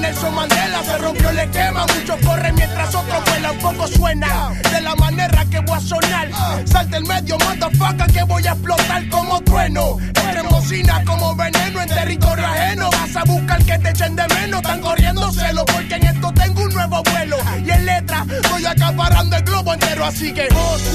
Nelson Mandela se rompió el esquema. Muchos corren mientras otros vuelan. Poco suena de la manera que voy a sonar. Salte el medio, motherfucker, que voy a explotar como trueno. Entre bocina como veneno en territorio ajeno. Vas a buscar que te echen de menos. Están corriendo celo porque en esto tengo un nuevo vuelo. Y en letra estoy acaparando el globo entero. Así que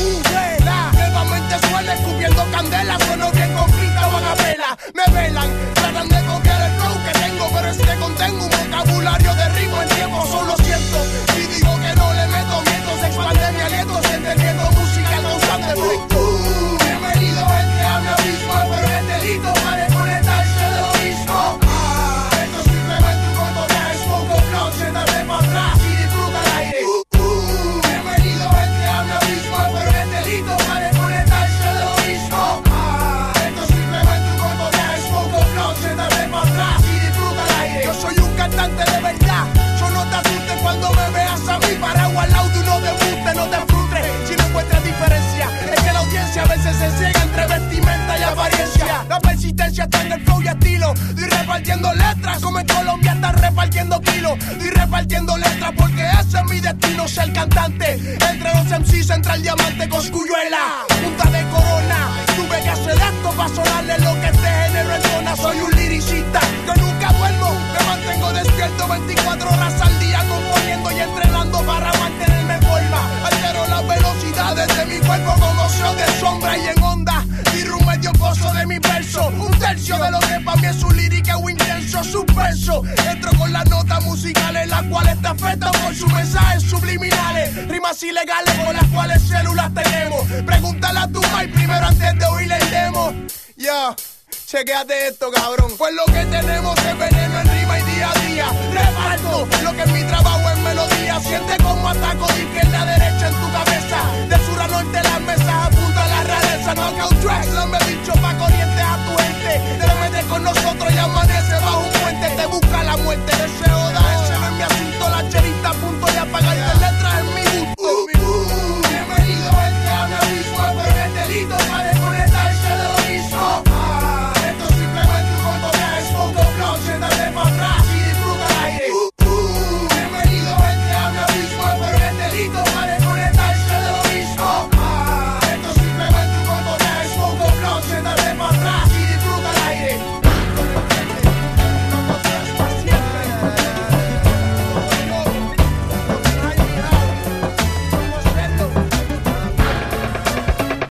la nuevamente suena escupiendo candela. Sueno bien con pinta, van a vela. Me velan, tratan de copiar el flow que tengo, pero es que contengo un vocabulario de ritmo en tiempo. Solo siento, si digo que no le meto miedo, se expande mi aliento, siente el viento musical causando efecto. Bienvenido gente a mi abismo, pero es delito para desconectarse de lo mismo. Esto es simplemente un cortometraje, smoke of blood, siéntate para atrás y disfruta el aire. Bienvenido gente a mi abismo, pero es delito para desconectarse de lo mismo. Esto es simplemente un cortometraje, smoke of blood, siéntate para atrás y disfruta el aire. Yo soy un cantante de verdad, yo no te asustes cuando me veas a mí, paraguas al lado de uno de buste, no te frustres si no encuentras diferencia. Es que la audiencia a veces se ciega entre vestimenta y apariencia. La persistencia está en el flow y estilo. Y repartiendo letras como en Colombia están repartiendo kilos. Y repartiendo letras porque ese es mi destino, ser cantante. Entre los MCs entra el diamante Cosculluela, punta de corona. Tuve que hacer esto para sonarle lo que este género entona. Soy un liricista, yo nunca duermo. Me mantengo despierto 24 horas al día, componiendo y entrenando para mantenerme en forma. Altero las velocidades de mi cuerpo como show de sombra y en onda. Tiro un medio pozo de mi verso, un tercio de lo que para mí es un lírica o intenso suspenso. Entro con las notas musicales, las cuales te afectan por sus mensajes subliminales. Rimas ilegales con las cuales células tenemos. Pregúntale a tu mai primero antes de oír el demo. Yo, chequéate esto, cabrón. Pues lo que tenemos es veneno en rima y día a día. Reparto lo que es mi trabajo en melodía. Siente como ataco de izquierda a derecha en tu cabeza. De sur a norte las mesas apunta a la rareza. Knockout tracks, lo me he dicho pa' corrientes a tu gente.